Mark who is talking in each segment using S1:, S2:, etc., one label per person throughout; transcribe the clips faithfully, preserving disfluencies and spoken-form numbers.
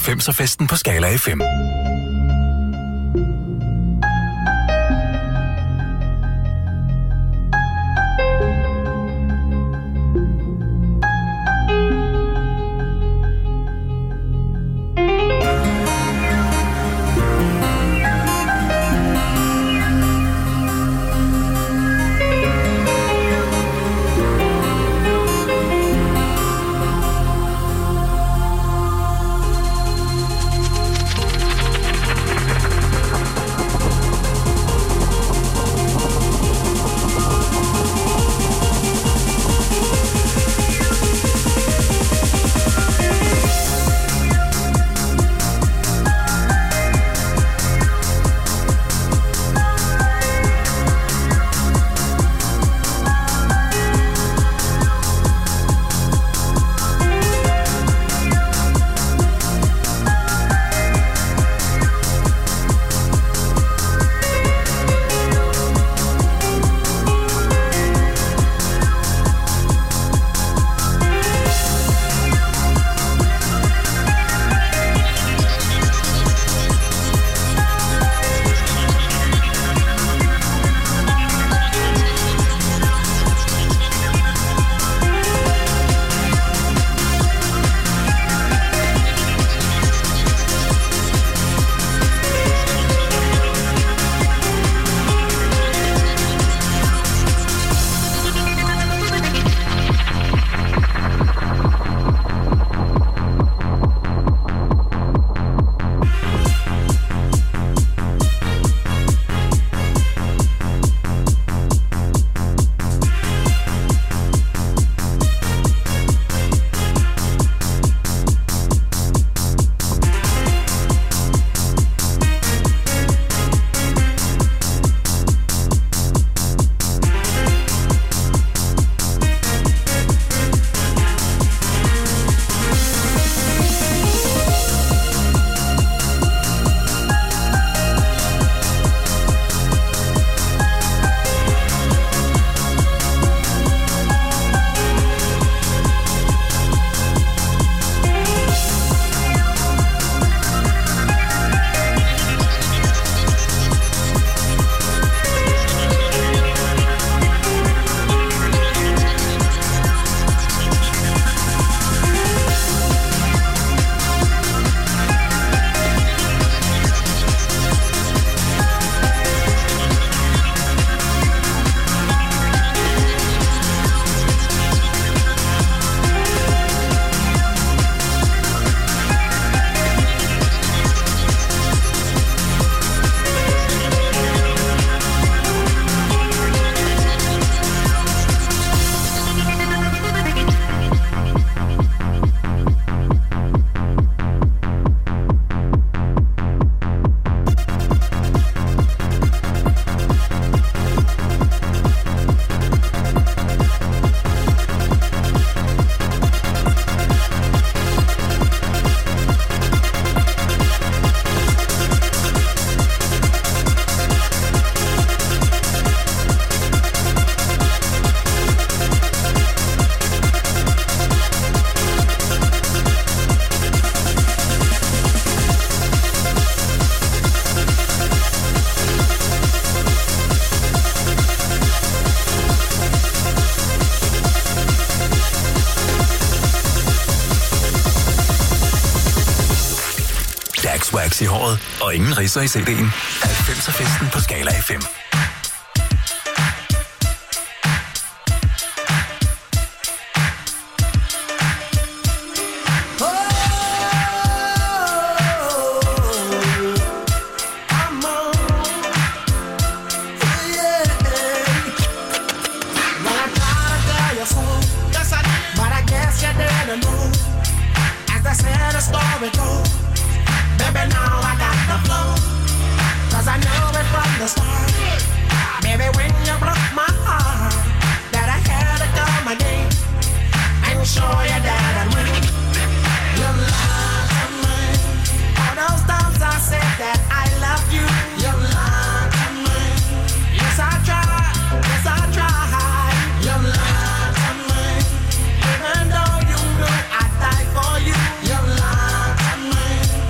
S1: halvfemser-festen på Skala F M. Wax i håret og ingen ridser i C D'en. halvfemser-festen på Skala F M.
S2: Even though you know I die for you, your love and mine.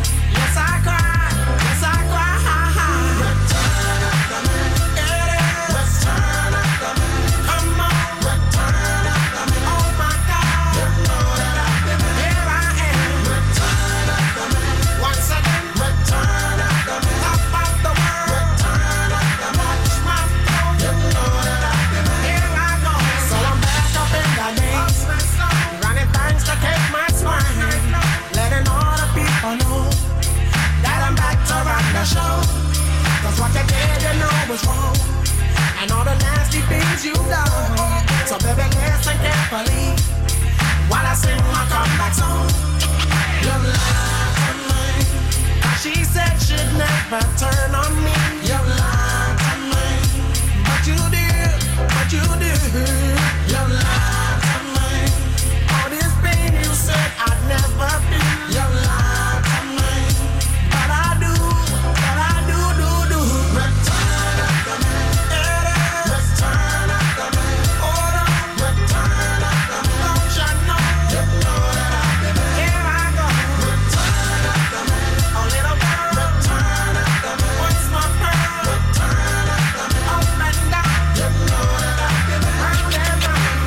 S2: happily while I sing my comeback song. You lied to me. She said she'd never turn on me. You lied to me. But you did, but you did. You lied to me. All this pain you said I'd never feel. You lied to me. But I do, but I do, do, do. Return after me. Return after me. Hold on. Return after me. Don't you know? You know that I've been there. Here I go. Return after me. A little girl. Return after me. What's my pearl? Return after me. Up and down. You know that I've been there. Round and round.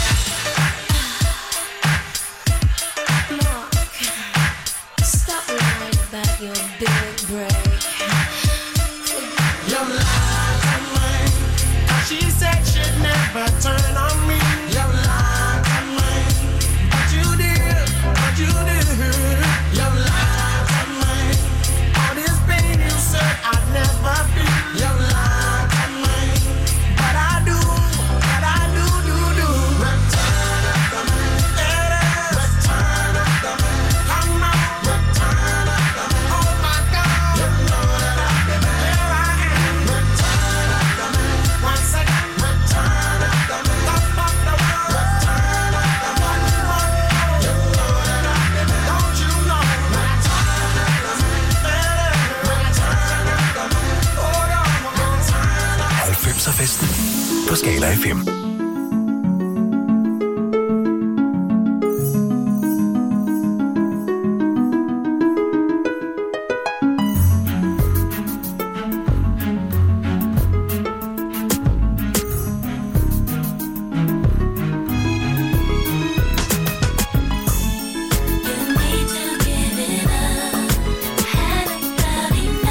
S3: Mark, stop lying about your big break.
S2: You lied to me. She said she'd never turn on me. You lied to me. But you did, but you did. You lied to me. All this pain you said I'd never feel. You lied to me. But I do, but I do, do, do. Return after me. Return after me. Come on. Return after me. Oh my God. You know that I've been there. Here I am. Return after me. Once again. Return after me. Top of the world. Return after me. One more. You know that I've been there. Don't you know? Return after me. Return after me. Hold on. Return after me.
S1: halvfemser-festen på Skala F M.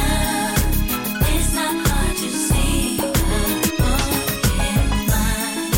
S3: It's not hard to see what more is mine.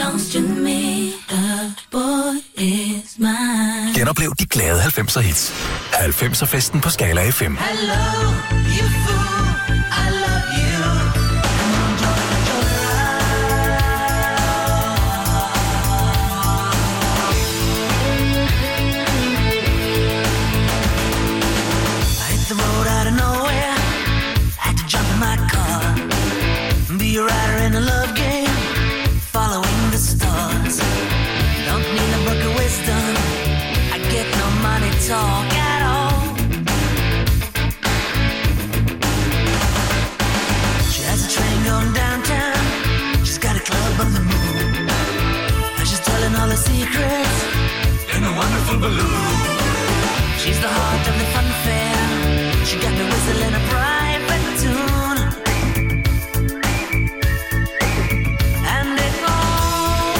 S3: belongs to me. The boy is mine.
S1: Genoplev de glade halvfemser hits. halvfemser festen på Skala F M.
S2: Hello, you fool, I love you. Come on, join the joyride. I hit the road out of nowhere. Had to jump in my car. Be a rider in a love game. Following the stars. Don't need a book of wisdom. I get no money talk at all. She has a train going downtown. She's got a club on the moon. And she's telling all her secrets in a wonderful balloon. She's the heart of the fun fair. She got me whistling a private tune. And it all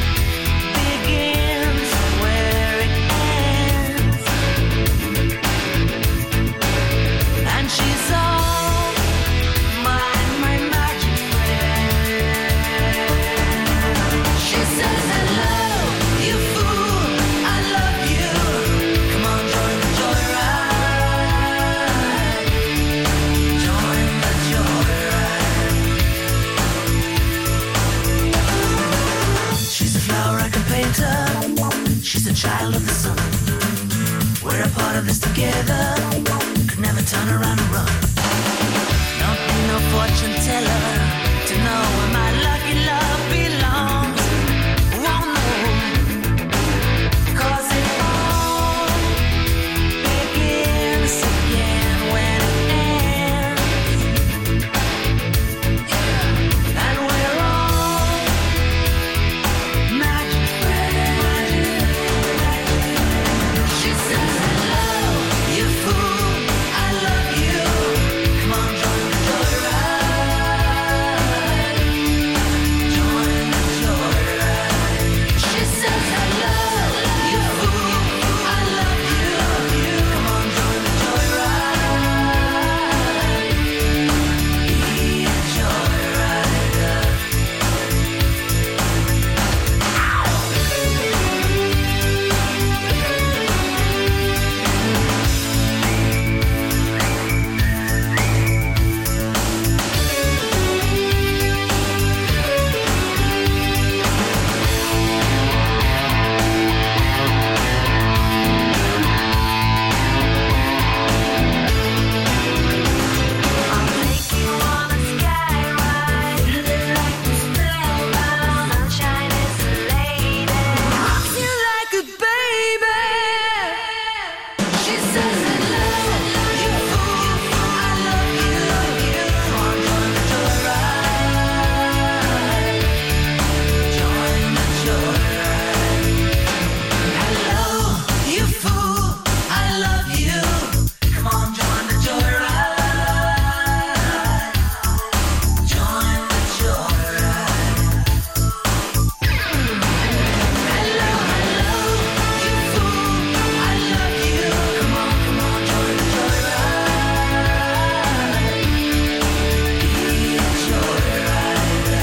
S2: begins where it ends. And she's all my, my magic friend. She says, hello, you fool, I love you. Come on, join the joyride. Join the joyride. She's a flower I can paint her. She's a child of the sun. We're a part of this together. Could never turn around and run. Don't need no fortune teller to know where my lucky love belongs. Won't know, 'cause it all begins again when it ends. And we're all magic friends. She says, hello, you fool, I love you. Come on, join the joyride. Join the joyride. She says, hello, you fool, I love you. Come on, join the joyride. Be a joyrider. I'll take you on a sky ride. Like the spellbound sunshine is a lady. Rocks you like a baby. She says, hello, you fool, I love you. Come on, join the joyride. Join the joyride. Hello, you fool, I love you. Come on, join the joyride. Join the joyride. Hello, hello, you fool, I love you. Come on, come on, join the joyride. Be a joyrider.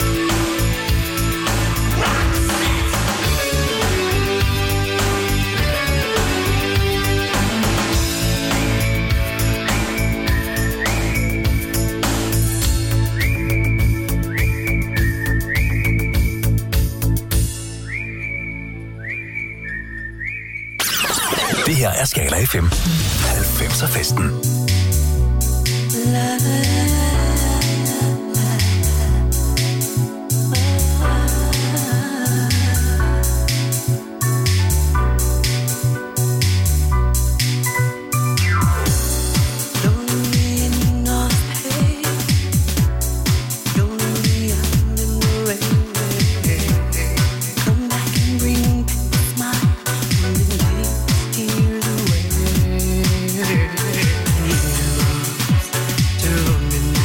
S1: Det her er Skala F M. halvfemser festen.
S2: Come back and bring back the smile. Tears away.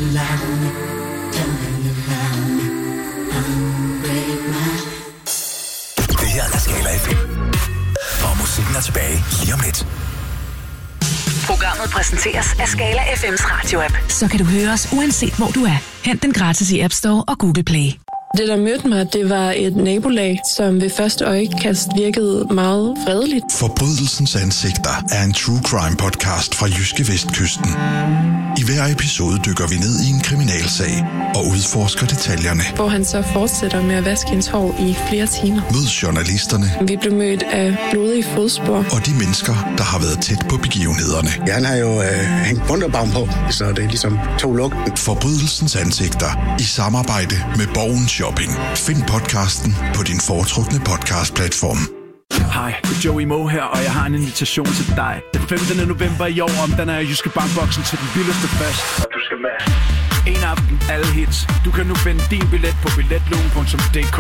S2: love me, tell me you love me, don't break my.
S1: Det her er Skala F M. Og musikken er tilbage lige om lidt.
S4: Programmet præsenteres af Skala F M's radio-app. Så kan du høre os uanset hvor du er. Hent den gratis i App Store og Google Play.
S5: Det, der mødte mig, det var et nabolag, som ved første øjekast virkede meget fredeligt.
S6: Forbrydelsens ansigter er en true crime podcast fra Jyske Vestkysten. I hver episode dykker vi ned i en kriminalsag og udforsker detaljerne.
S5: Hvor han så fortsætter med at vaske hendes hår i flere timer.
S6: Mød journalisterne.
S5: Vi blev mødt af blodige fodspor.
S6: Og de mennesker, der har været tæt på begivenhederne.
S7: Ja, han har jo øh, hængt bunderbaum på, så det er ligesom to lugten.
S6: Forbrydelsens ansigter i samarbejde med Borgen Shopping. Find podcasten på din foretrukne podcastplatform.
S8: Hej, det er Joey Moe her, og jeg har en invitation til dig. Den femtende november i år, om den er Jyske Bankboksen til den vildeste fest. Og du skal med. En aften, alle hits. Du kan nu finde din billet på billetlugen punktum d k.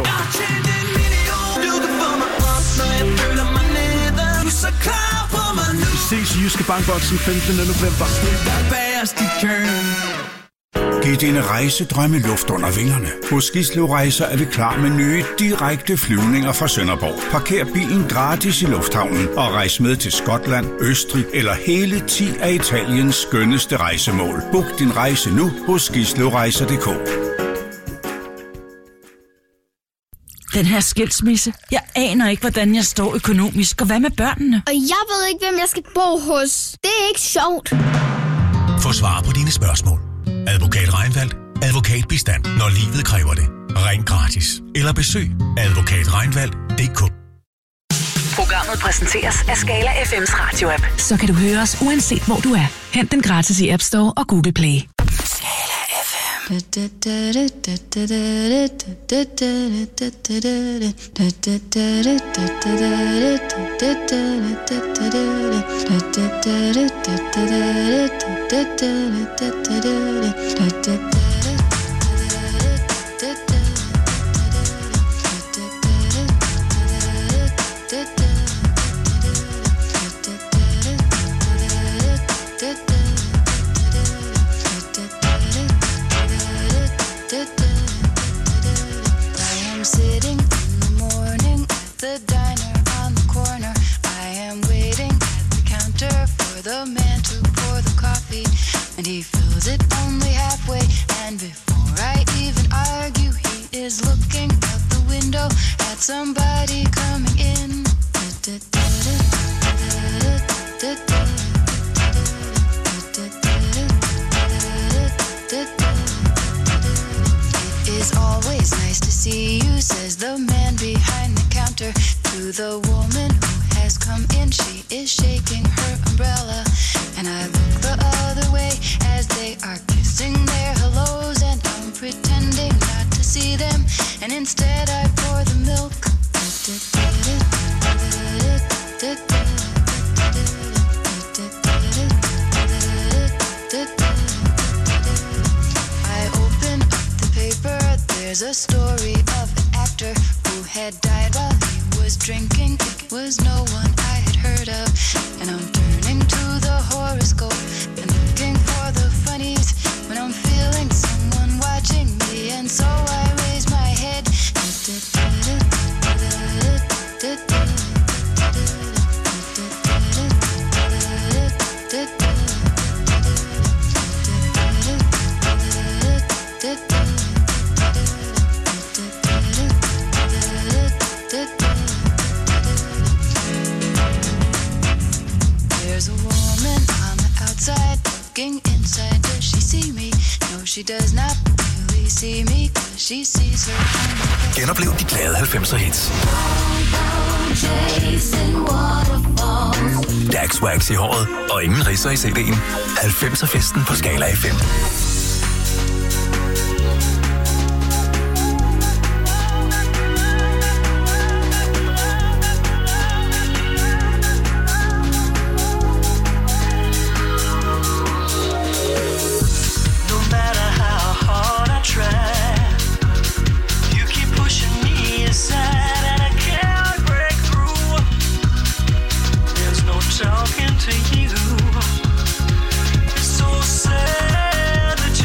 S8: Vi ses i Jyske Bankboksen femtende november.
S9: Giv dine rejsedrømme luft under vingerne. Hos Gislev Rejser er vi klar med nye, direkte flyvninger fra Sønderborg. Parker bilen gratis i lufthavnen og rejs med til Skotland, Østrig eller hele ti af Italiens skønneste rejsemål. Book din rejse nu hos gislevrejser punktum d k.
S10: Den her skilsmisse. Jeg aner ikke, hvordan jeg står økonomisk. Og hvad med børnene?
S11: Og jeg ved ikke, hvem jeg skal bo hos. Det er ikke sjovt.
S1: Få svar på dine spørgsmål. Advokat Reinwald. Advokatbistand, når livet kræver det. Ring gratis. Eller besøg advokat reinwald punktum d k.
S4: Programmet præsenteres af Skala F M's radio-app. Så kan du høre os uanset hvor du er. Hent den gratis i App Store og Google Play. Skala F M.
S12: Sitting in the morning at the diner on the corner. I am waiting at the counter for the man to pour the coffee, and he fills it only halfway. And before I even argue, he is looking out the window at somebody coming in. It is always nice to see you, says the man behind the counter to the woman who has come in. She is shaking her umbrella, and I look the other way as they are kissing their hellos, and I'm pretending not to see them, and instead I pour the milk. I open up the paper. There's a story of an actor who had died while he was drinking. It was no one I had heard of, and I'm turning to the horoscope and looking for the funnies when I'm feeling someone watching me, and so I raise my head. There's a woman on the outside looking inside. Does she see me? No, she does not really see me, 'cause she sees her.
S1: Genoplev de glade halvfemser hits. Dax Wax i håret og ingen ridser i cd'en. halvfemser festen på Skala F M.
S2: Talking to you, it's so sad that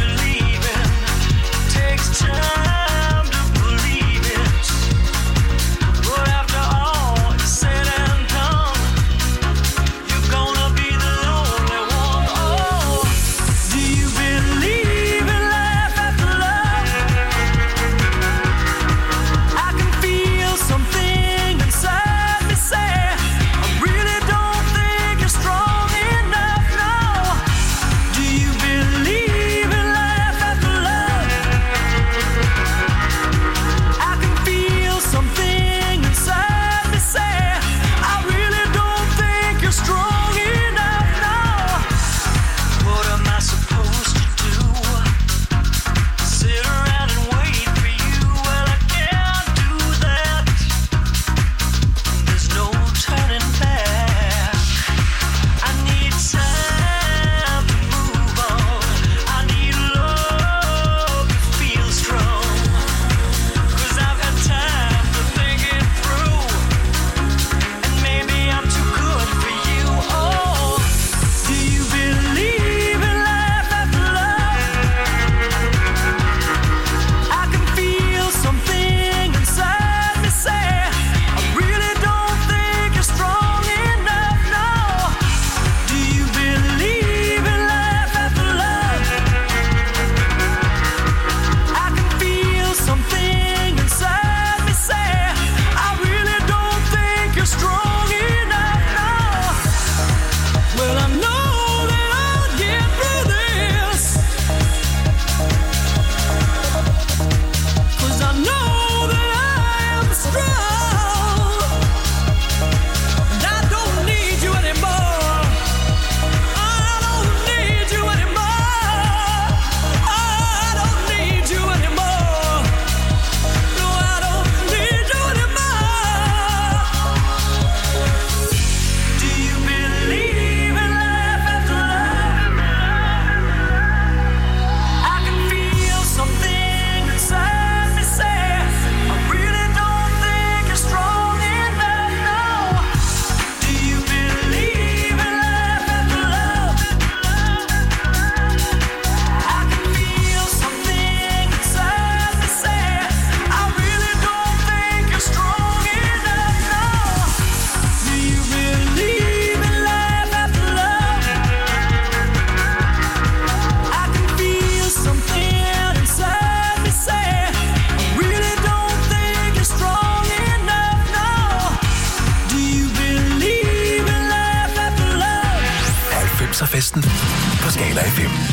S1: Skala F M.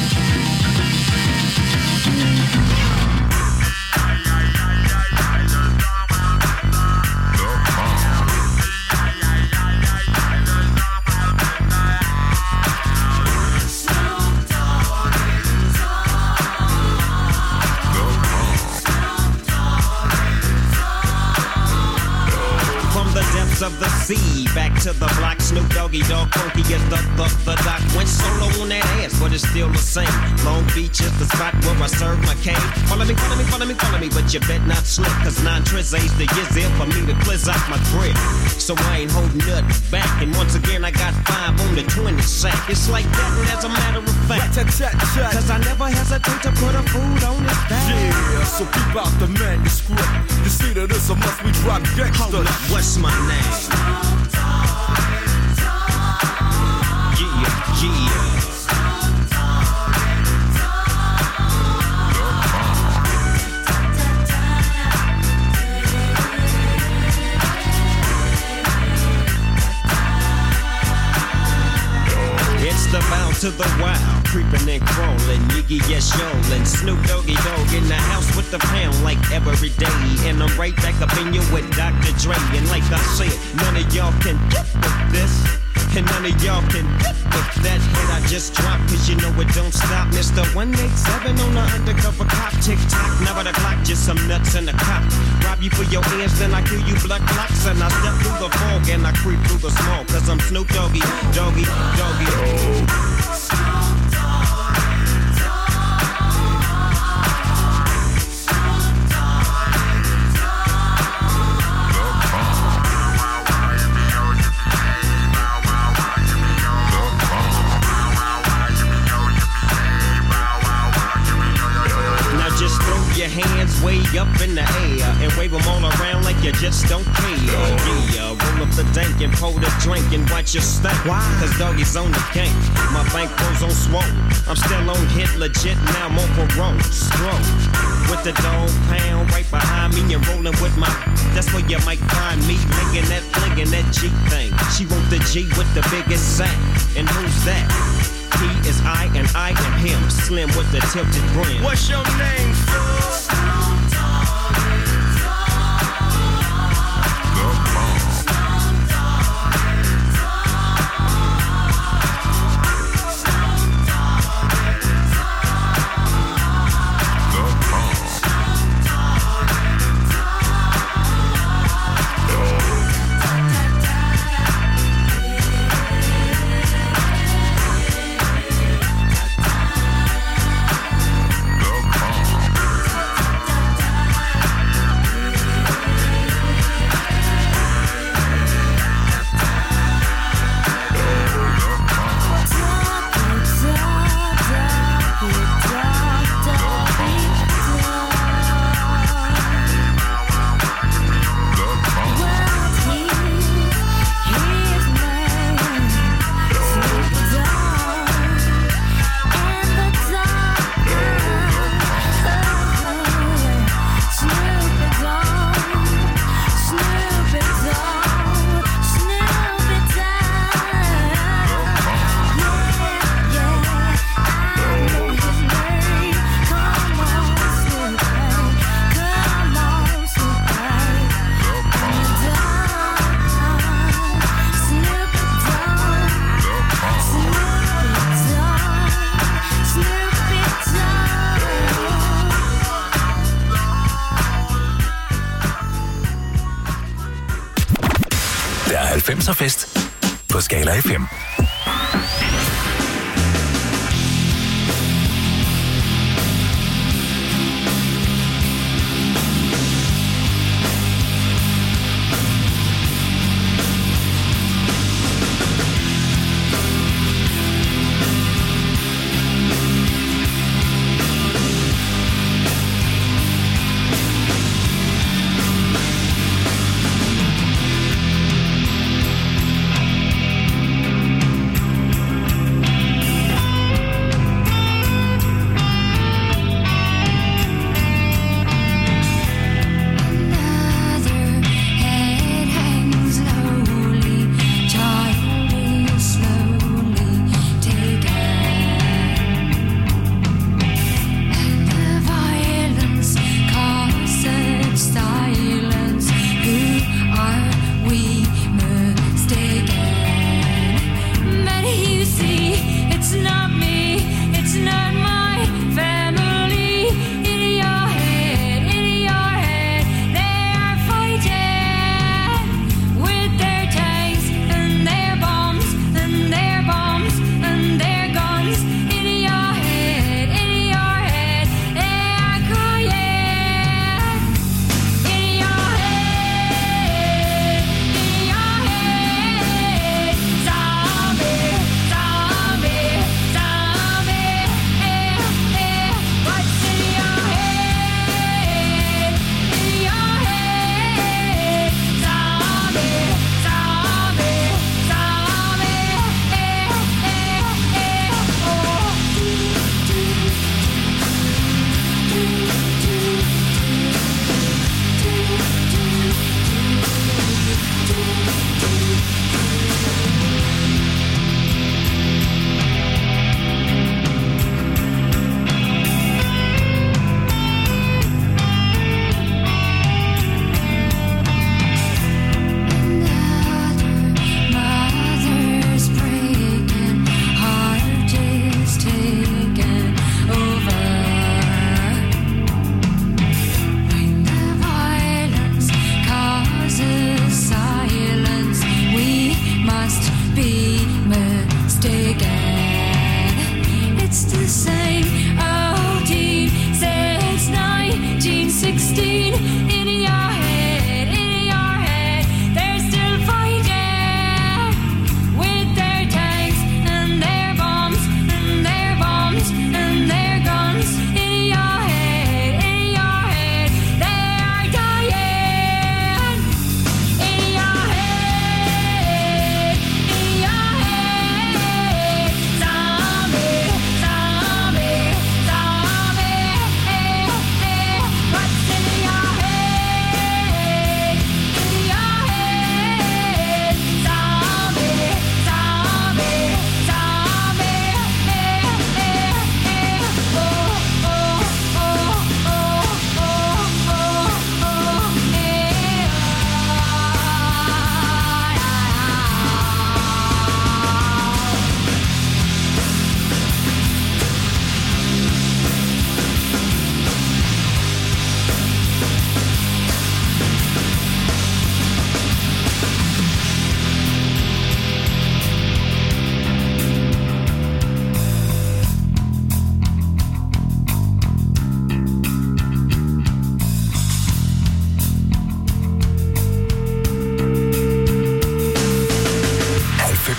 S13: Of the sea, back to the block. Snoop Doggy Dogg, funky as the the the doc. Went solo on that ass, but it's still the same. Long Beach is the spot where I serve my cane. Follow me, follow me, follow me, follow me, but you bet not slip, cause nine tris ain't the years there for me to blizz out my crib. So I ain't holding nothing back, and once again I got five on the twenty sack. It's like that, and as a matter of fact, cause I never hesitate to put a food on his back.
S14: Yeah, so keep out the manuscript. You see that it's a must we drop gangsta.
S13: Hold up, what's my name? Yeah, yeah. It's the bound to the wild, creeping and crawling, Yiggy yes yolin', Snoop Doggy Dogg in the house with the pound like every day, and I'm right back up in you with Doctor Dre, and like I said, none of y'all can get with this, and none of y'all can get with that hit I just dropped, cause you know it don't stop, Mister one eighty-seven on the undercover cop, tick-tock, never the clock, just some nuts in the cop, rob you for your ends, then I kill you blood clocks, and I step through the fog, and I creep through the smoke, cause I'm Snoop Doggy, Doggy, Doggy, oh. Hands way up in the air and wave them all around like you just don't care. Yeah, roll up the dank and pour the drink and watch your stank. Why? Cause doggy's on the gang. My bankrolls on swole. I'm still on hit legit, now I'm on parole. Scroll with the dog pound right behind me and rolling with my. That's where you might find me linking that, flinging that G thing. She want the G with the biggest sack. And who's that? He is I and I am him, slim with the tilted brim.
S14: What's your name, fool?
S1: halvfemser fest på Skala F M.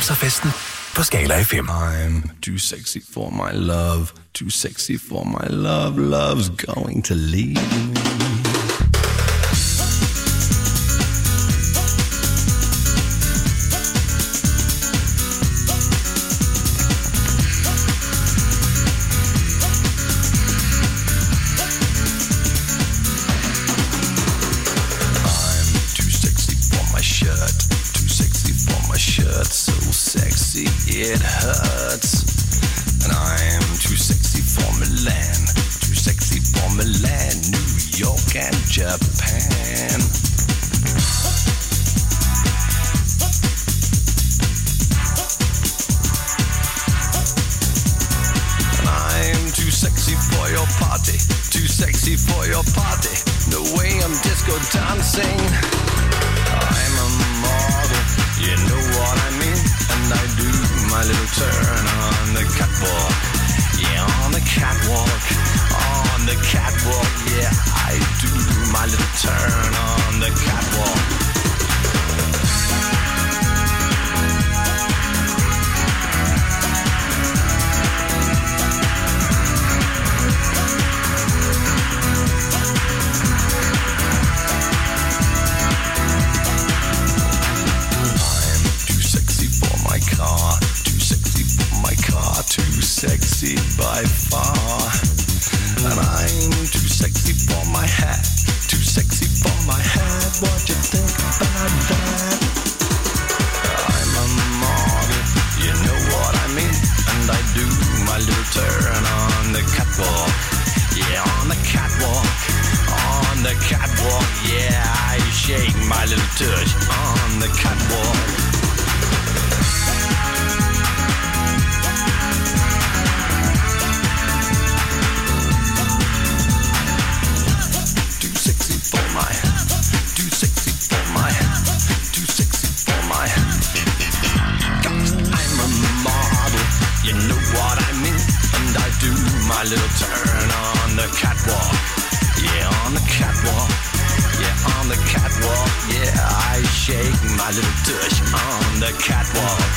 S1: halvfemser-festen på Skala F M.
S15: I'm too sexy for my love, too sexy for my love, love's going to leave me.
S2: It hurts, and I'm too sexy for Milan, too sexy for Milan, New York and Japan. And I'm too sexy for your party, too sexy for your party, no way I'm disco dancing. I'm a model, you know what I mean, and I do my little turn on the catwalk, yeah, on the catwalk, on the catwalk, yeah, I do my little turn on the catwalk. Too sexy by far, and I'm too sexy for my hat, too sexy for my hat, what you think about that? I'm a model, you know what I mean, and I do my little turn on the catwalk, yeah, on the catwalk, on the catwalk, yeah, I shake my little tush on the catwalk. My little turn on the catwalk, yeah, on the catwalk, yeah, on the catwalk, yeah, I shake my little tush on the catwalk.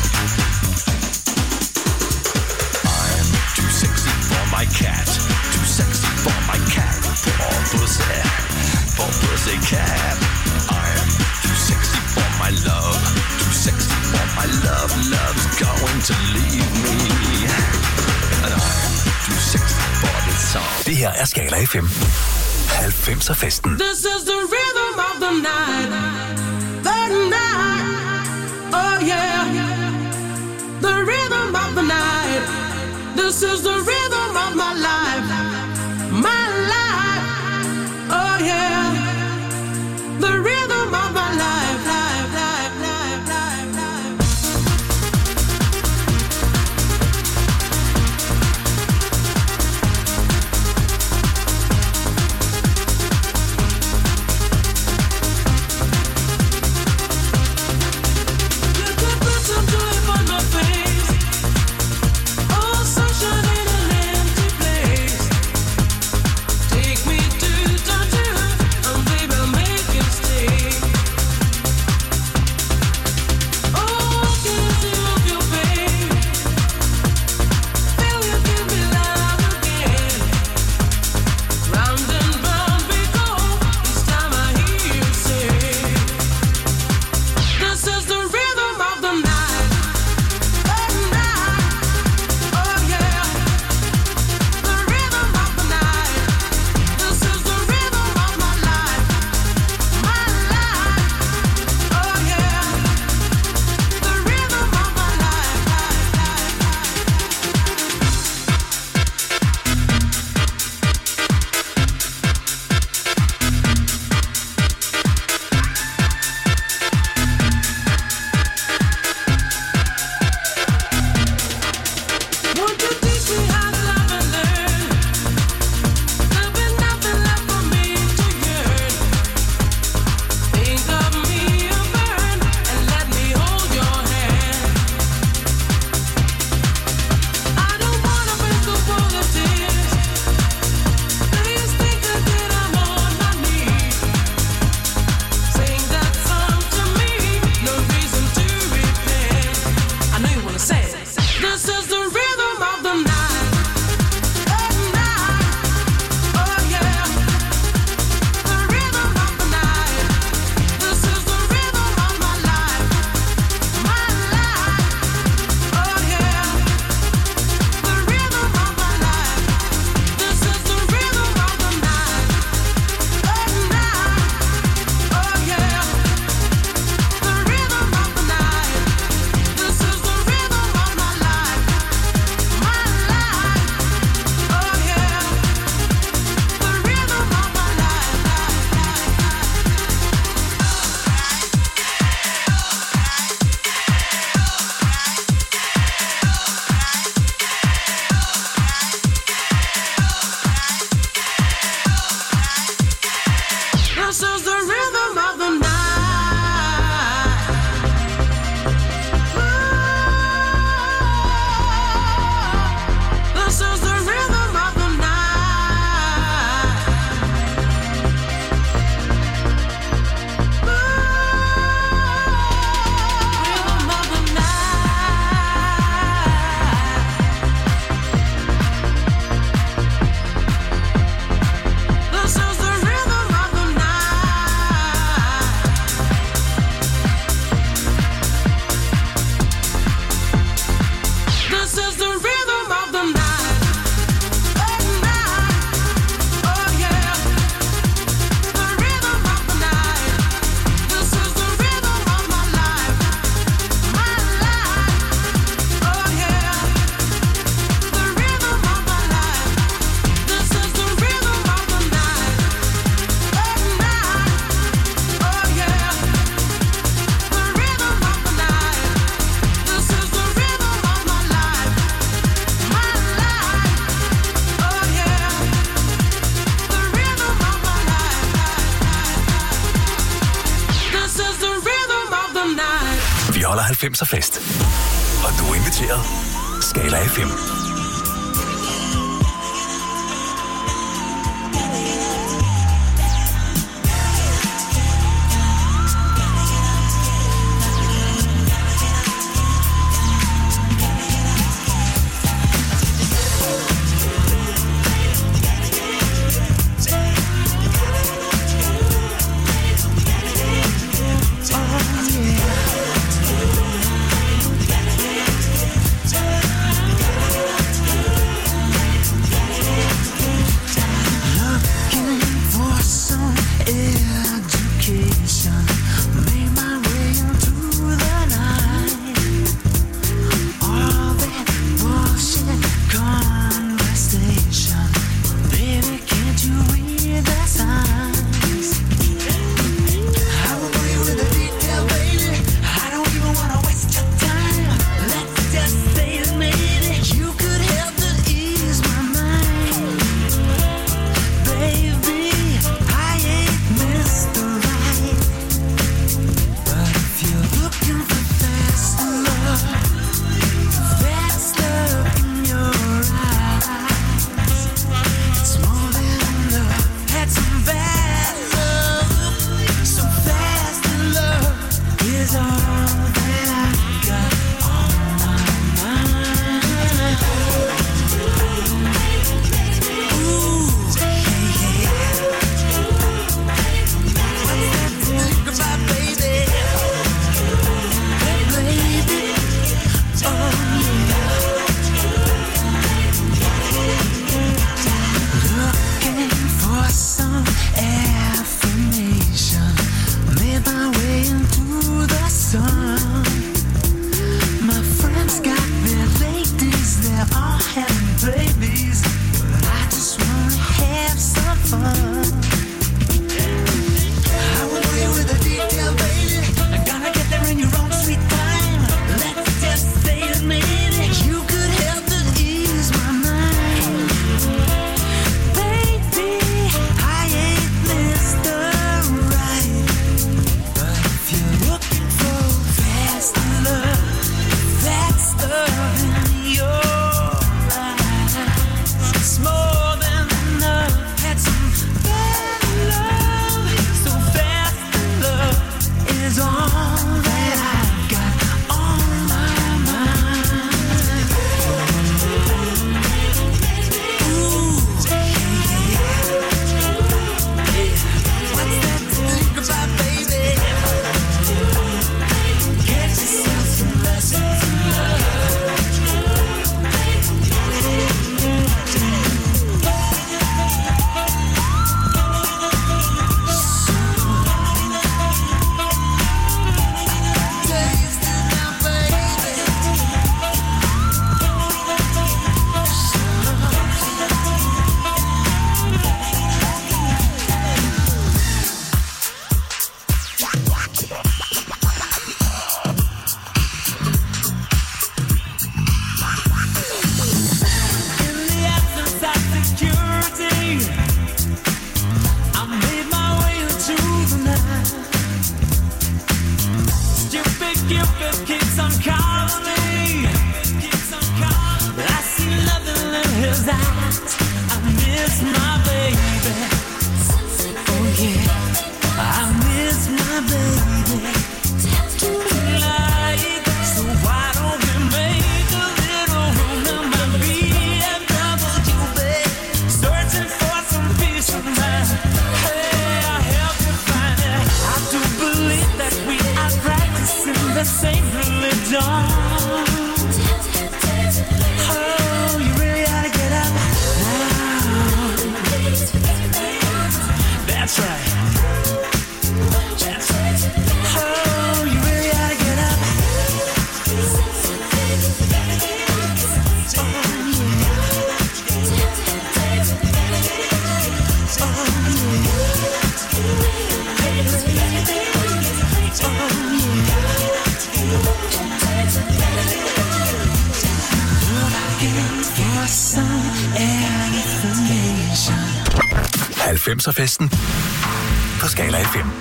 S2: I'm too sexy for my cat, too sexy for my cat, for pussy, for pussy cat. I'm too sexy for my love, too sexy for my love, love's going to leave me, and I'm too sexy for this song.
S1: Det her er Skala F M. halvfemser-festen.
S2: This is the rhythm of the night. The night. Oh yeah. The rhythm of the night. This is the rhythm of my life. My life. Oh yeah. The rhythm of my life. Life, life, life, life, life. Some joy upon my face. Oh, sunshine in a This is the rhythm of the night. This is the rhythm of the night. Rhythm of the night. This is the rhythm of the night. This is the rhythm of the night.
S16: Vi holder halvfemser fest. Og du er inviteret. Skala F M.
S2: Oh, yeah. That's right. Oh, you really gotta get up.
S16: halvfemser-festen på Skala F M.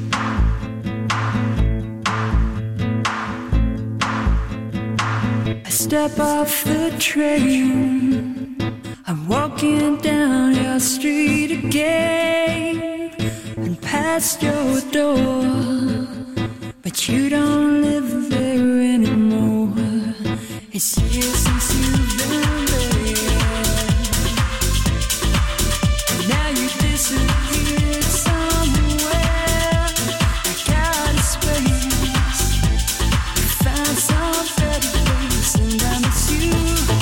S2: I step off the train, I'm walking down your street again and past your door, but you don't live there anymore. It's years since you've been there, and now you disappeared somewhere. I got a space, found some better place, and I miss you.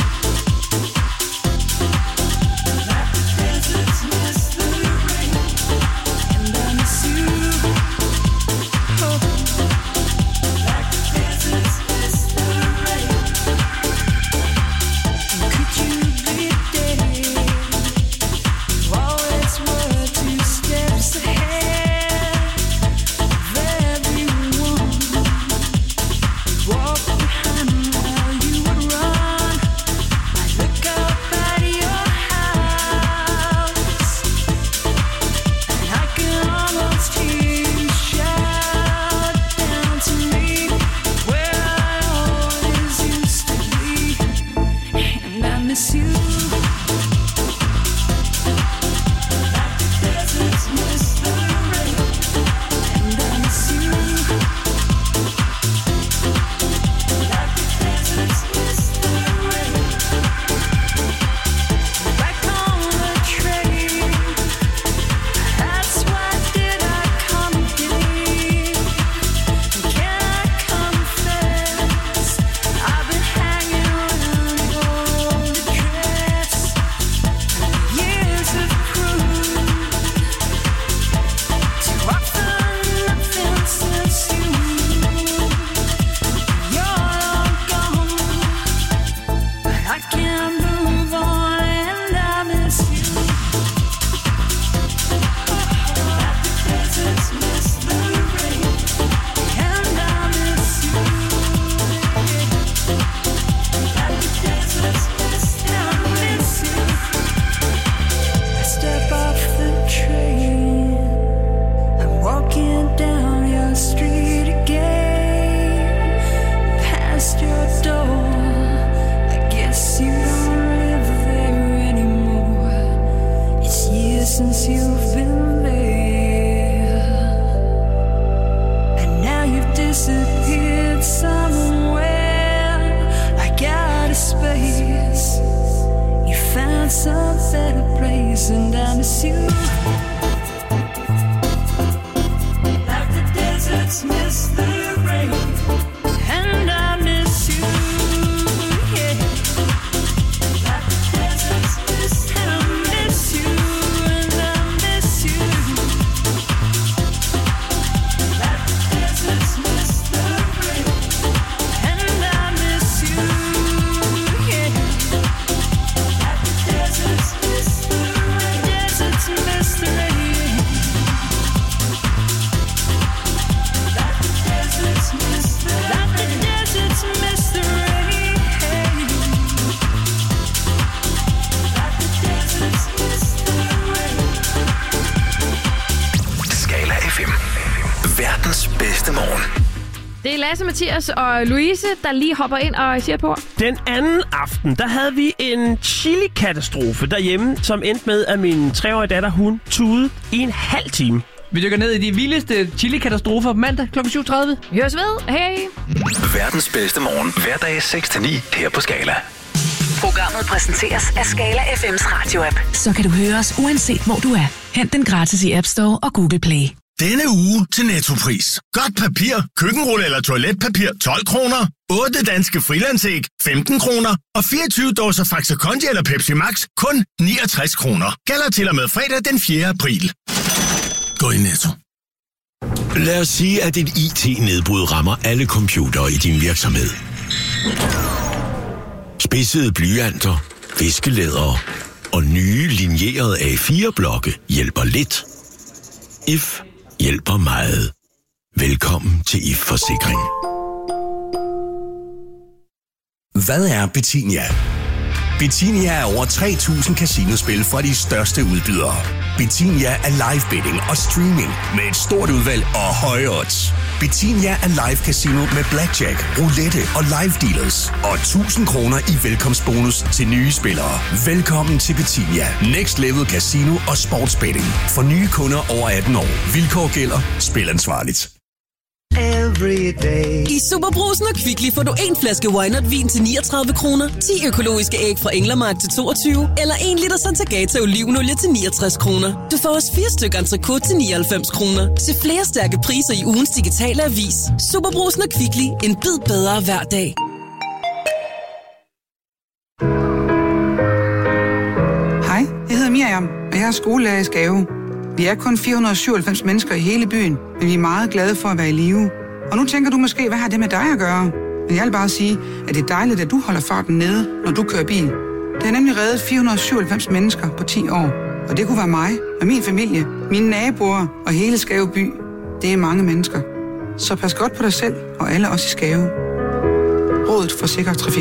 S2: Like the deserts miss the rain, and I miss you. Oh, like the deserts miss the rain. And could you be there? You always were two steps ahead of everyone. Walk behind me while you would run. I look up at your house, and I can almost hear you shout down to me where I always used to be, and I miss you. Like the deserts miss the rain, and I miss you. Like the deserts miss the rain. Back on the train, that's why did I come here? Can I confess, I've been hanging around your old dress. Years have proved too often nothing since you. You're long gone, but I can't move on, and I miss you. Like the deserts miss the rain, and I miss you. Like the deserts miss, and I miss you. I step off the train, I'm walking down your street again, past your door. I guess you don't live there anymore. It's years since you've been there, and now you've disappeared somewhere. I got a space, you found some better place, and I miss you. Like the deserts miss the rain, and I miss you. Yeah. Like the deserts miss, and I miss you, and I miss you. Like the deserts miss the rain, and I miss you. Yeah. Like the deserts miss the rain, deserts miss the rain. Like the deserts miss the rain, like the deserts miss the rain. Like the deserts miss the rain.
S16: Skala F M. Verdens bedste morgen.
S17: Det er Lasse, Mathias og Louise, der lige hopper ind og siger på.
S18: Den anden aften, der havde vi en chili-katastrofe derhjemme, som endte med, at min treårige datter, hun tudede i en halv time.
S19: Vi dykker ned i de vildeste chili-katastrofer mandag klokken syv tredive.
S17: Vi høres ved. Hej.
S16: Verdens bedste morgen. Hverdag seks til ni her på Skala.
S4: Programmet præsenteres af Skala F M's radio-app. Så kan du høre os uanset hvor du er. Hent den gratis i App Store og Google Play.
S20: Denne uge til Nettopris. Godt papir, køkkenrulle eller toiletpapir tolv kroner. otte danske frilandsæg femten kroner. Og fireogtyve dåser Faxe Kondi eller Pepsi Max kun niogtres kroner. Gælder til og med fredag den fjerde april. gå i Netto. Lad os sige, at et I T-nedbrud rammer alle computere i din virksomhed. Spidsede blyanter, viskelædere og nye linjerede A fire blokke hjælper lidt. I F hjælper meget. Velkommen til I F Forsikring.
S21: Hvad er Betinia? Betinia er over tre tusind casinospil fra de største udbydere. Betinia er live betting og streaming med et stort udvalg og høje odds. Betinia er live casino med blackjack, roulette og live dealers. Og tusind kroner i velkomstbonus til nye spillere. Velkommen til Betinia. Next level casino og sportsbetting. For nye kunder over atten år. Vilkår gælder. Spil ansvarligt.
S22: I Superbrusen og Kvickly får du en flaske Wynot-vin til niogtredive kroner, ti økologiske æg fra Englermark til toogtyve, eller en liter Santagata olivenolie til niogtres kroner. Du får også fire stykker entrecôte til nioghalvfems kroner. Se flere stærke priser i ugens digitale avis. Superbrusen og Kvickly. En bid bedre hver dag.
S23: Hej, jeg hedder Miriam, og jeg er skolelærer i Skave. Vi er kun fire hundrede og syvoghalvfems mennesker i hele byen, men vi er meget glade for at være i live. Og nu tænker du måske, hvad har det med dig at gøre? Men jeg vil bare sige, at det er dejligt, at du holder farten nede, når du kører bil. Det har nemlig reddet fire hundrede og syvoghalvfems mennesker på ti år. Og det kunne være mig og min familie, mine naboer og hele Skave by. Det er mange mennesker. Så pas godt på dig selv og alle os i Skave. Rådet for sikker trafik.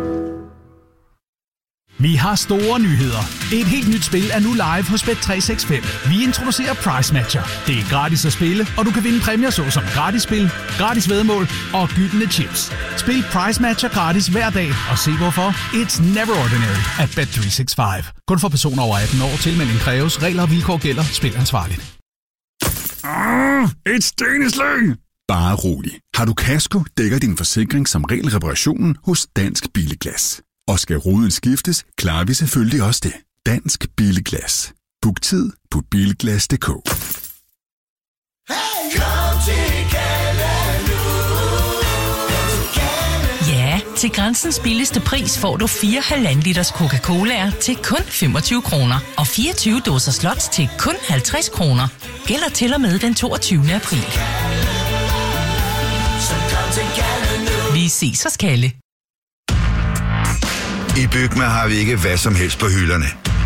S24: Vi har store nyheder. Et helt nyt spil er nu live hos Bet tre seks fem. Vi introducerer Price Matcher. Det er gratis at spille, og du kan vinde præmier såsom gratis spil, gratis væddemål og gyldne chips. Spil Price Matcher gratis hver dag, og se hvorfor. It's never ordinary at Bet tre seks fem. Kun for personer over atten år. Tilmelding kræves. Regler og vilkår gælder. Spil ansvarligt.
S9: Ah, et steneslag! Bare rolig. Har du kasko, dækker din forsikring som regel reparationen hos Dansk Bilglas. Og skal ruden skiftes, klarer vi selvfølgelig også det. Dansk Bilglas. Book tid på bilglas punktum d k.
S4: Ja, til Grænsens billigste pris får du fire halvanden liters Coca-Cola'er til kun femogtyve kroner. Og fireogtyve dåser slots til kun halvtreds kroner. Gælder til og med den toogtyvende april. Vi ses hos Kalle.
S25: I Bygma har vi ikke hvad som helst på hylderne.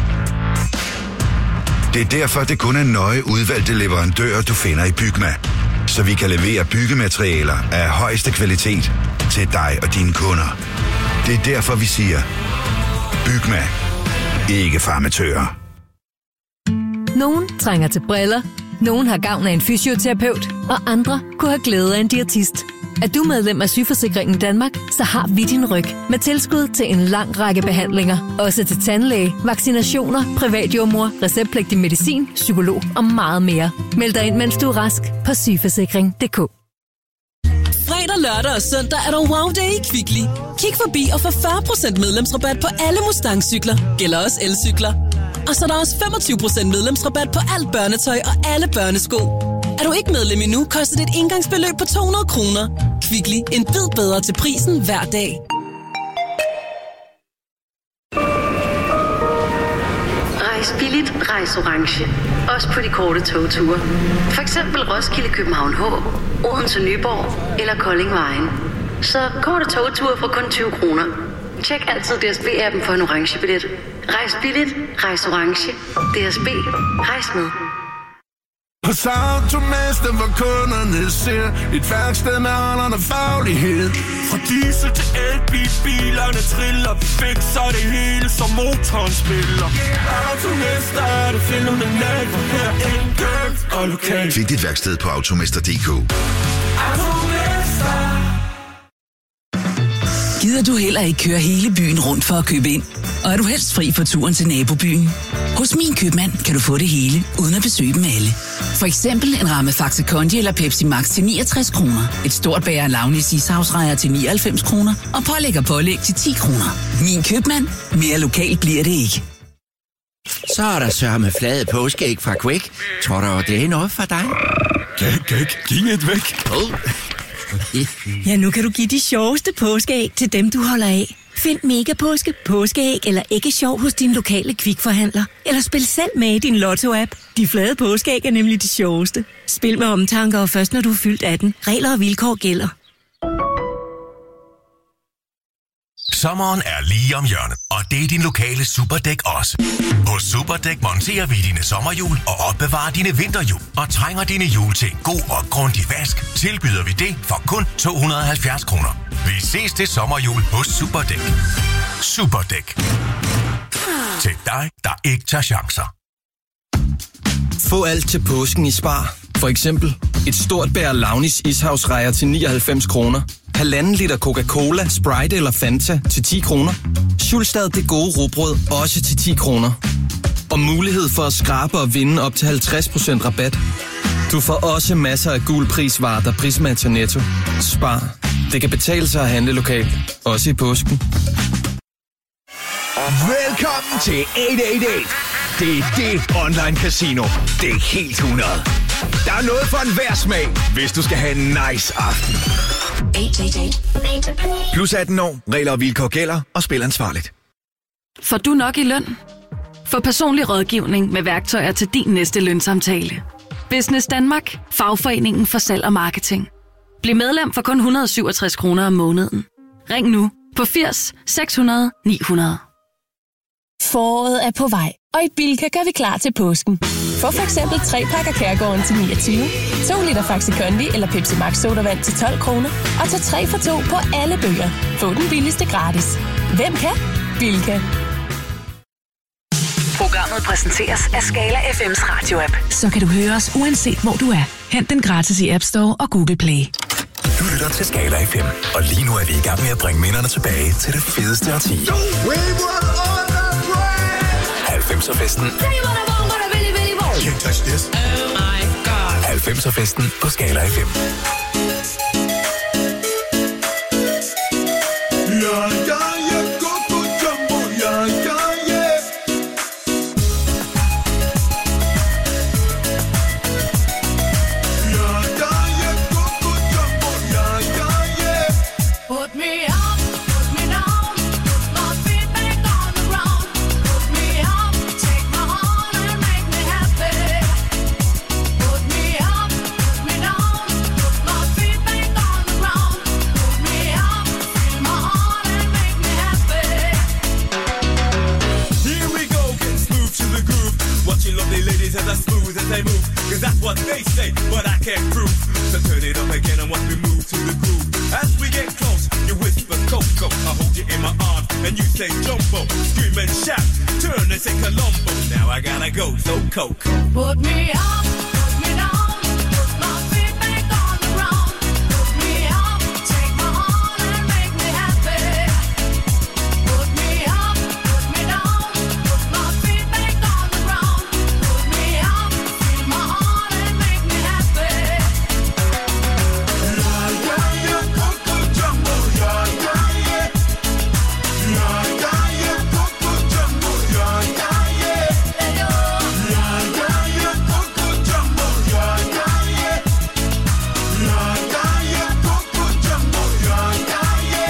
S25: Det er derfor, det kun er nøje udvalgte leverandører, du finder i Bygma. Så vi kan levere byggematerialer af højeste kvalitet til dig og dine kunder. Det er derfor, vi siger, Bygma. Ikke farmatører.
S26: Nogen trænger til briller, nogen har gavn af en fysioterapeut, og andre kunne have glæde af en diætist. Er du medlem af Sygeforsikringen Danmark, så har vi din ryg med tilskud til en lang række behandlinger. Også til tandlæge, vaccinationer, privatjordmor, receptpligtig medicin, psykolog og meget mere. Meld dig ind, mens du er rask på sygeforsikring punktum d k.
S22: Fredag, lørdag og søndag er der Wow Day i Kvickly. Kig forbi og få fyrre procent medlemsrabat på alle Mustang-cykler. Gælder også elcykler. Og så er der også femogtyve procent medlemsrabat på alt børnetøj og alle børnesko. Er du ikke medlem endnu, koster det et engangsbeløb på to hundrede kroner. Kvickly, en bid bedre til prisen hver dag.
S27: Rejs billigt, rejs orange. Også på de korte togture. For eksempel Roskilde, København H, Odense, Nyborg eller Kolding Vejen. Så korte togture for kun tyve kroner. Tjek altid D S B-appen for en orange billet. Rejs billigt, rejs orange. D S B, rejs med.
S14: Hos Automester, hvor kunderne ser et værksted med holderne faglighed. Fra diesel til elbil, bilerne triller, vi fikser det hele, som motoren spiller. Automester er det fænomenalt, for her enkelt og lokalt.
S25: Find dit værksted på automester punktum d k.
S14: Automester.
S10: Gider du heller ikke køre hele byen rundt for at købe ind? Og er du helst fri for turen til nabobyen? Hos Min Købmand kan du få det hele, uden at besøge dem alle. For eksempel en ramme Faxe Kondi eller Pepsi Max til niogtres kroner. Et stort bager Launis ishavsrejer til nioghalvfems kroner. Og pålæg og pålæg til ti kroner. Min Købmand. Mere lokalt bliver det ikke.
S28: Så er der sørme flade påskeæg fra Quake. Tror du, det er noget for dig?
S14: Gæk, gæk, giv et væk.
S28: Oh.
S29: Ja, nu kan du give de sjoveste påskeæg til dem, du holder af.
S3: Find Mega Påske, påskeæg eller æggesjov hos din lokale Kvikforhandler. Eller spil selv med i din Lotto-app. De flade påskeæg er nemlig de sjoveste. Spil med omtanke og først når du er fyldt atten. Regler og vilkår gælder.
S1: Sommeren er lige om hjørnet, og det er din lokale Superdæk også. Hos Superdæk monterer vi dine sommerhjul og opbevarer dine vinterhjul. Og trænger dine hjul til en god og grundig vask, tilbyder vi det for kun to hundrede og halvfjerds kroner. Vi ses til sommerhjul hos Superdæk. Superdæk. Til dig, der ikke tager chancer.
S5: Få alt til påsken i Spar. For eksempel et stort bær Launis ishavsrejer til nioghalvfems kroner. Halvanden liter Coca-Cola, Sprite eller Fanta til ti kroner. Schulstad Det Gode Rugbrød også til ti kroner. Og mulighed for at skrabe og vinde op til halvtreds procent rabat. Du får også masser af gul prisvarer, der prismænd til Netto. Spar. Det kan betale sig at handle lokalt. Også i påsken.
S21: Velkommen til otte otte otte. Det er det online casino. Det er helt hundrede. Der er noget for enhver smag, hvis du skal have en nice aften. Plus atten år. Regler og vilkår gælder, og spil ansvarligt.
S22: Får du nok i løn? Få personlig rådgivning med værktøjer til din næste lønsamtale. Business Danmark. Fagforeningen for salg og marketing. Bliv medlem for kun et hundrede og syvogtres kroner om måneden. Ring nu på firs seks hundrede ni hundrede.
S6: Foråret er på vej, og i Bilka gør vi klar til påsken. Få for eksempel tre pakker Kærgården til niogtyve, to liter Faxi Kondi eller Pepsi Max sodavand til tolv kroner, og til tre for to på alle bøger. Få den billigste gratis. Hvem kan? Bilka.
S10: Programmet præsenteres af Skala F M's radio-app. Så kan du høre os uanset hvor du er. Hent den gratis i App Store og Google Play.
S16: Du lytter til Skala F M, og lige nu er vi i gang med at bringe minderne tilbage til det fedeste årti. halvfemser-festen.
S2: Can't touch this. Oh my god.
S16: halvfemser-festen på Skala F M.
S2: Ja, ja, ja, Coco Jumbo, ja, ja, ja. Ja, ja, ja, Coco Jumbo, ja, ja, ja. Put me up, put me down, put my feet back on the ground. Put me up, take my heart and make me happy. Put me up, put me down, put my feet back on the ground. Put me up, feel my heart and make me happy.
S7: Here we go, getting smooth to the groove. Watching lovely ladies as I smooth as they move. Cause that's what they say, but I can't prove. So turn it up again and watch me move to the groove. As we get close, you whisper Coco. I hold you in my arms and you say Jumbo. Scream and shout, turn and say Colombo. Now I gotta go, so Coco.
S2: Put me up, put me down, put my feet back on the ground. Put me up, take my heart and make me happy. Put me up, put me down, put my feet back on the ground. Put me up, feel my heart and make me happy. Ja, ja, ja, Coco Jumbo, ja, ja, ja. Ja, ja, ja, Coco Jumbo, ja, ja, ja. Ja, ja, ja, Coco Jumbo, ja, ja, ja. Ja, ja, ja, Coco Jumbo, ja, ja, ja.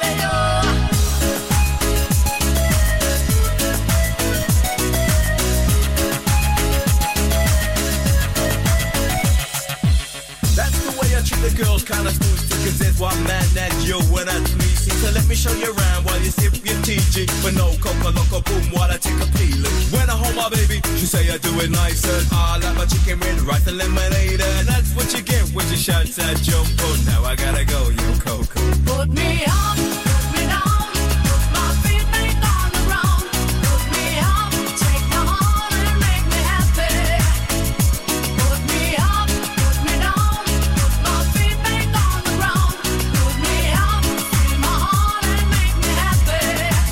S7: That's the way I treat the girls, kinda smooth. Cause there's one man that you and that's me. See, so let me show you around while you sip your T G. But no coca loco boom while I take a peeling. When I hold my baby, she say I do it nice. And I like my chicken with rice and lemonade. And that's what you get when you shout that Jumbo. Now I gotta go, you Coco.
S2: Put me up, put me down, put my feet back on the ground. Put me up, take my heart and make me happy. Put me up, put me down, put my feet back on the ground. Put me up, feel my heart and make me happy.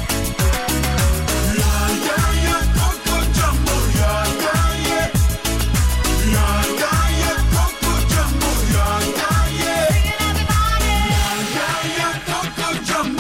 S2: Ja, ja, ja, Coco Jumbo, ja, ja, ja. Ja, ja, ja, Coco Jumbo, ja, ja, ja. Ja, ja, ja, Coco Jumbo.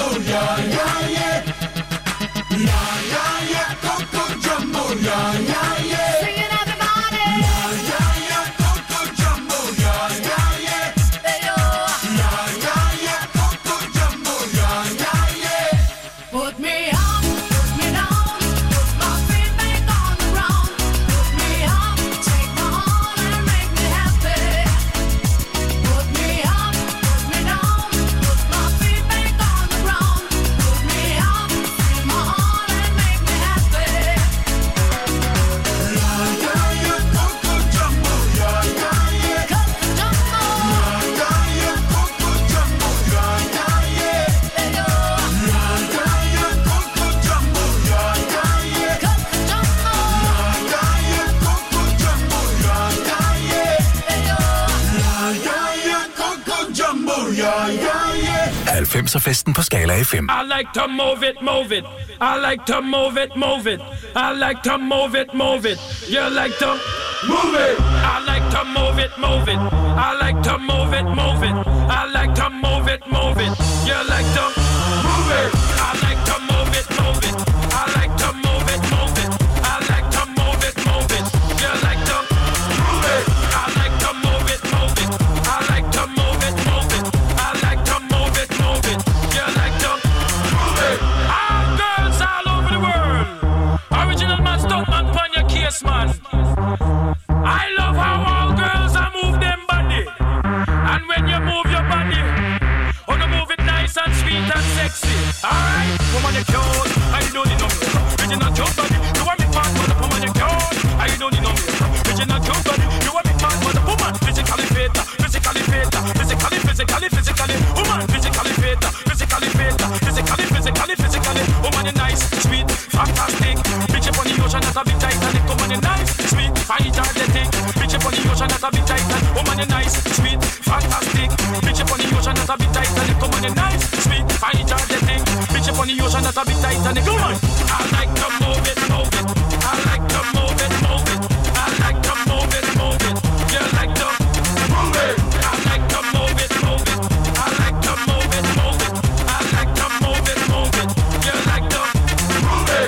S16: halvfemser-festen på Skala F M.
S8: I like to move it, move it. I like to move it, move it. I like to move it, move it. You like to move it. I like to move it, move it. I like to move it, move it. I like to move it, move it. You like to move it. I like to move it, move it. I like to move it, move it. I like to move it, move it. You like to move it. I like to move it, move it. I like to move it, move it. I like to move it, move it. You like to move it. All girls all over the world. Original man, stunt man, pon your case, man. I love how all girls are move them body. And when you move your body, oh, you move it nice and sweet and sexy. Alright, woman, you cute. I don't need no makeup. Original cute body. You want me fat, mother, woman, you cute. I don't need no makeup. Original cute body. You want me fat, mother, woman. Physically fit, physically fit, physically, physically, physically. Woman, physically fit, physically fit, physically, physically, physically. Woman, you nice, sweet, fantastic. Bitch up on the ocean, that's a bit Titanic. Woman, you nice, sweet, energetic. Bitch up on the ocean, that's a bit Titanic. Woman, you nice, sweet, fantastic. Bitch up on the ocean, that's a bit Titanic. Woman, you nice, sweet, energetic. Bitch up on the ocean, that's a bit Titanic. Come on, I like to move it, move it. I like to move it, move it. I like to move it, move it. You like to move it. I like to move it, move it. I like to move it, move it. I like to move it, move it. You like to move it.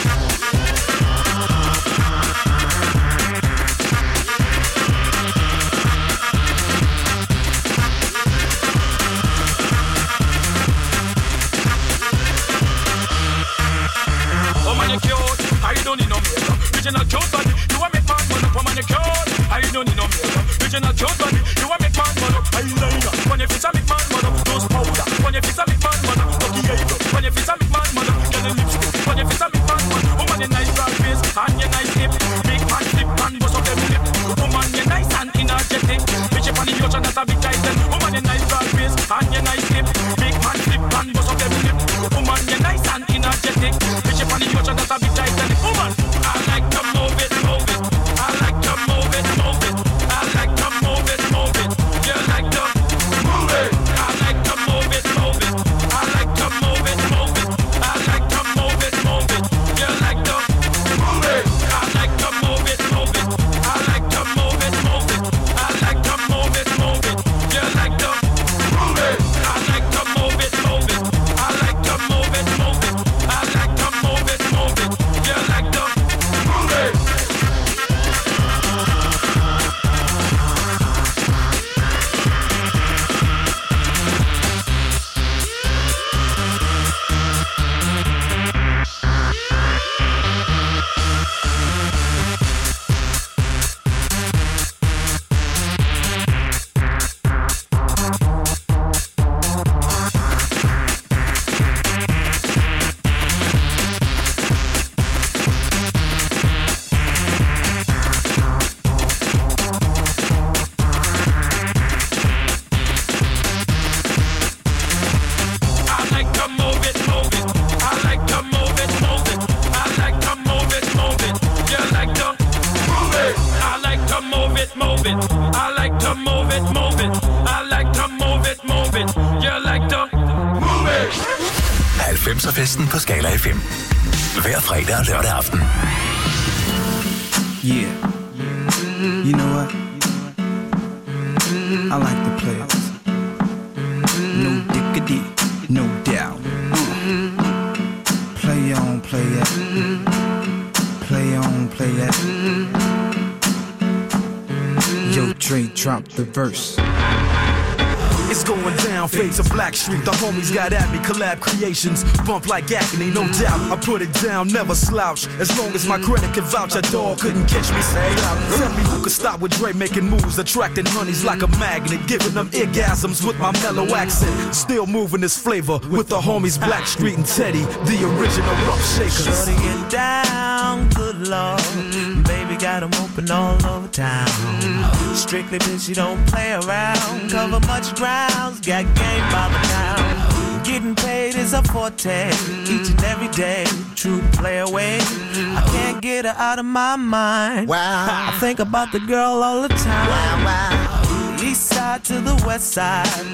S8: Oh man, you cute. I don't need no makeup. Original cute body. You want me man, man up. Oh man, you cute. I don't need no makeup. Original cute body. You want me man, man up. Eyeliner. When you fix a big man, man up. Nose powder. When you fix a big man, man up. Lucky eyebrow. When you fix a big man, man up. Get a lipstick. When you fix a big man, man up. Oh man, you nice broad face and you nice lip. Big man flip and bust up them lip. Oh man, you nice and energetic. Bitch up on the ocean, that's a big titan. Oh man, you nice broad face and you nice lip. Big man flip and bust up them lip. Oh man, you nice and energetic. Bitch up on the ocean, that's a big titan. Oh man, I like to move it, move it. I like to move it, move it. I like to move it, move it. You like to move it. I like to move it, move it. I like to move it, move it. I like to move it, move it. You like to move it. I like to move it, move it. I like to move it, move it. I like to move it, move it. You like to move it. I like to move it, move it. I like to move it, move it. I like to move it, move it. You like to move it.
S16: halvfemser-festen på Skala F M. Hver fredag og lørdag aften.
S11: Yeah. You know what? I like to play it. No diggity, no doubt. Uh. Play on, play it. Play on, play it. Yo, Dre, drop the verse.
S7: It's going down, fade to Black Street. The homies got at me, collab creations. Bump like acne, no doubt. I put it down, never slouch. As long as my credit can vouch, a dog couldn't catch me. Say out. Tell me who could stop with Dre making moves, attracting honeys like a magnet, giving them orgasms with my mellow accent. Still moving this flavor with the homies Black Street and Teddy, the original rough shakers.
S12: Shorty get down, good lord. Baby got them open all over town. Strictly bitch, you don't play around. Cover much grounds, got game by the town. Getting paid is a forte, each and every day. True play away. I can't get her out of my mind. Wow. I think about the girl all the time. Wow, wow. East side to the west side,